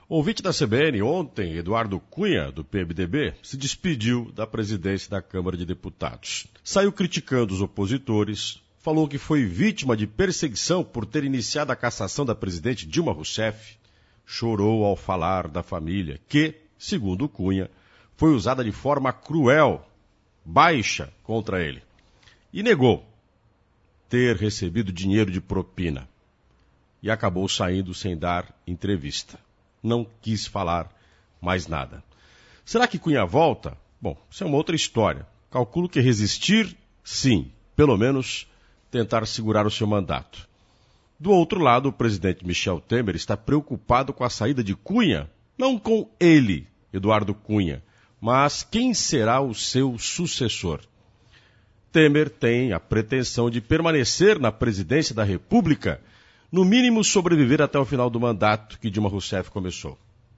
O ouvinte da CBN ontem, Eduardo Cunha, do PMDB, se despediu da presidência da Câmara de Deputados. Saiu criticando os opositores, falou que foi vítima de perseguição por ter iniciado a cassação da presidente Dilma Rousseff, chorou ao falar da família, que, segundo Cunha, foi usada de forma cruel, baixa contra ele, e negou ter recebido dinheiro de propina. E acabou saindo sem dar entrevista. Não quis falar mais nada. Será que Cunha volta? Bom, isso é uma outra história. Calculo que resistir, sim, pelo menos tentar segurar o seu mandato. Do outro lado, o presidente Michel Temer está preocupado com a saída de Cunha, não com ele, Eduardo Cunha, mas quem será o seu sucessor. Temer tem a pretensão de permanecer na presidência da República, no mínimo sobreviver até o final do mandato que Dilma Rousseff começou.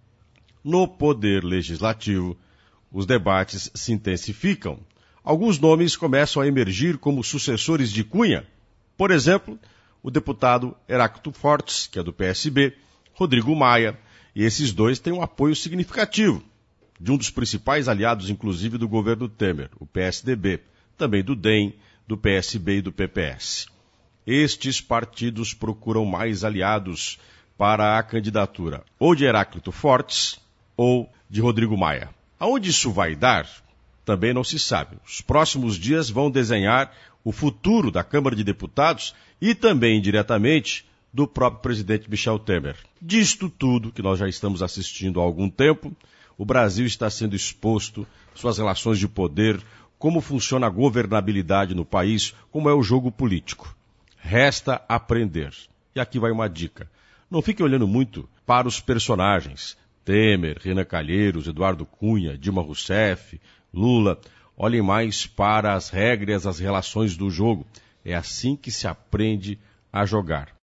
No poder legislativo, os debates se intensificam. Alguns nomes começam a emergir como sucessores de Cunha. Por exemplo, o deputado Heráclito Fortes, que é do PSB, Rodrigo Maia, e esses dois têm um apoio significativo de um dos principais aliados, inclusive, do governo Temer, o PSDB, também do DEM, do PSB e do PPS. Estes partidos procuram mais aliados para a candidatura ou de Heráclito Fortes ou de Rodrigo Maia. Aonde isso vai dar, também não se sabe. Os próximos dias vão desenhar o futuro da Câmara de Deputados e também, indiretamente, do próprio presidente Michel Temer. Disto tudo, que nós já estamos assistindo há algum tempo, o Brasil está sendo exposto, suas relações de poder, como funciona a governabilidade no país, como é o jogo político. Resta aprender. E aqui vai uma dica. Não fique olhando muito para os personagens. Temer, Renan Calheiros, Eduardo Cunha, Dilma Rousseff, Lula. Olhem mais para as regras, as relações do jogo. É assim que se aprende a jogar.